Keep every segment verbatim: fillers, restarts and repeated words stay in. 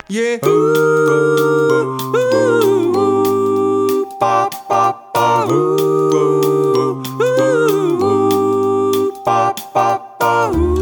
Yeah. Ooh, ooh, ba, ba, ba, ooh, ooh, ba, ba, ba, ooh.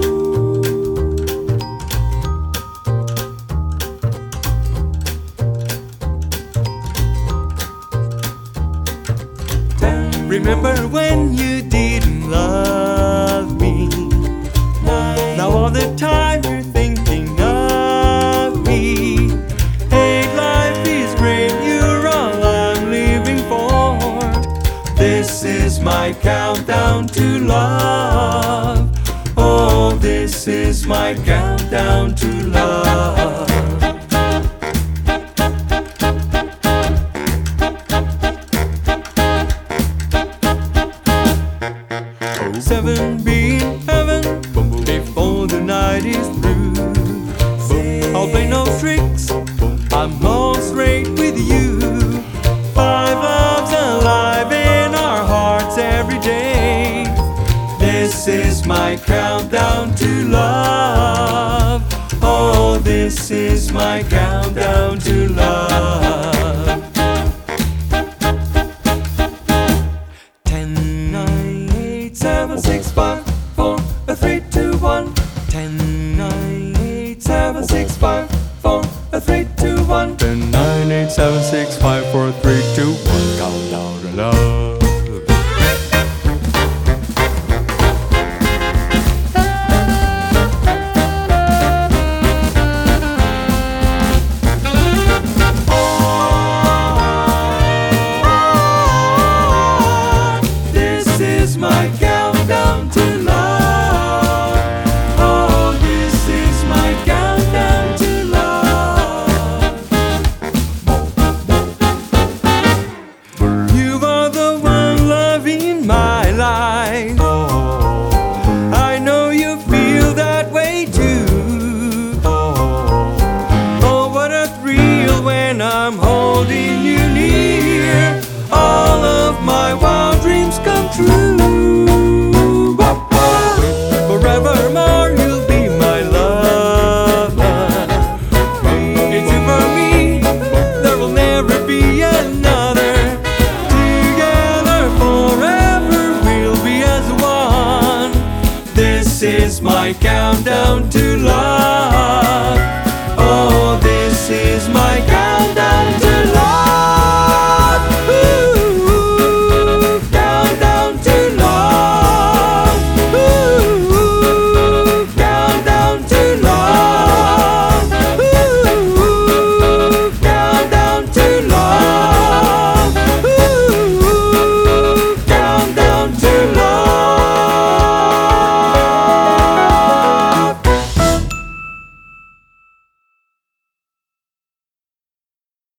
Remember when you didn't love me? Now all the time you're thinking of me. Hey, life is great, you're all I'm living for. This is my countdown to love. Oh, this is my countdown to love. Seven be in heaven before the night is through. I'll play no tricks, I'm all straight with you. Five loves alive in our hearts every day. This is my countdown to love. Oh, this is my countdown to love. Seven, six, five, four, three, two, one. Ten, nine, eight, seven, six, five, four, three, two, one. Ten, nine, eight, seven, six, five, four, three, two, one. Countdown to love. This is my countdown to love. Oh, this is my countdown to love. You are the one loving my life. I know you feel that way too. Oh, what a thrill when I'm holding you near. All of my wild dreams come true. Forevermore you'll be my lover. It's you for me, there will never be another. Together forever we'll be as one. This is my countdown to love.